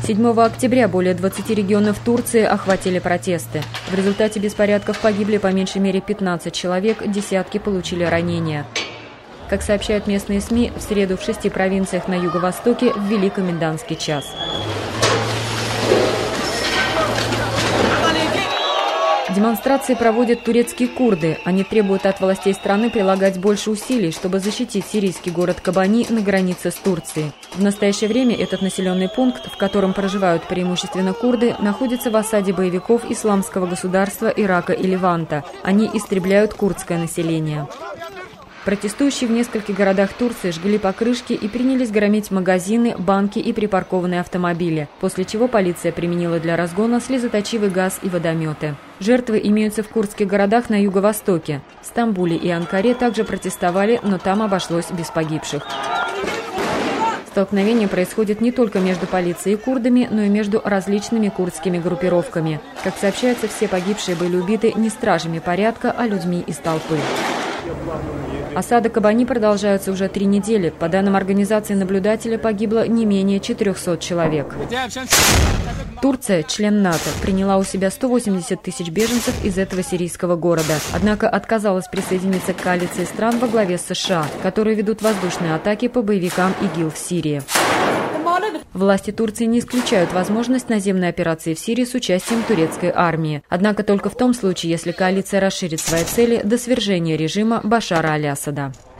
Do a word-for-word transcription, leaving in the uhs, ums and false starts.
седьмого октября более двадцати регионов Турции охватили протесты. В результате беспорядков погибли по меньшей мере пятнадцать человек, десятки получили ранения. Как сообщают местные СМИ, в среду в шести провинциях на юго-востоке ввели комендантский час. Демонстрации проводят турецкие курды. Они требуют от властей страны прилагать больше усилий, чтобы защитить сирийский город Кобани на границе с Турцией. В настоящее время этот населенный пункт, в котором проживают преимущественно курды, находится в осаде боевиков Исламского государства Ирака и Леванта. Они истребляют курдское население. Протестующие в нескольких городах Турции жгли покрышки и принялись громить магазины, банки и припаркованные автомобили, после чего полиция применила для разгона слезоточивый газ и водометы. Жертвы имеются в курдских городах на юго-востоке. В Стамбуле и Анкаре также протестовали, но там обошлось без погибших. Столкновение происходит не только между полицией и курдами, но и между различными курдскими группировками. Как сообщается, все погибшие были убиты не стражами порядка, а людьми из толпы. Осада Кобани продолжается уже три недели. По данным организации наблюдателя, погибло не менее четырёхсот человек. Турция, член НАТО, приняла у себя сто восемьдесят тысяч беженцев из этого сирийского города. Однако отказалась присоединиться к коалиции стран во главе с США, которые ведут воздушные атаки по боевикам ИГИЛ в Сирии. Власти Турции не исключают возможность наземной операции в Сирии с участием турецкой армии. Однако только в том случае, если коалиция расширит свои цели до свержения режима Башара аль-Асада.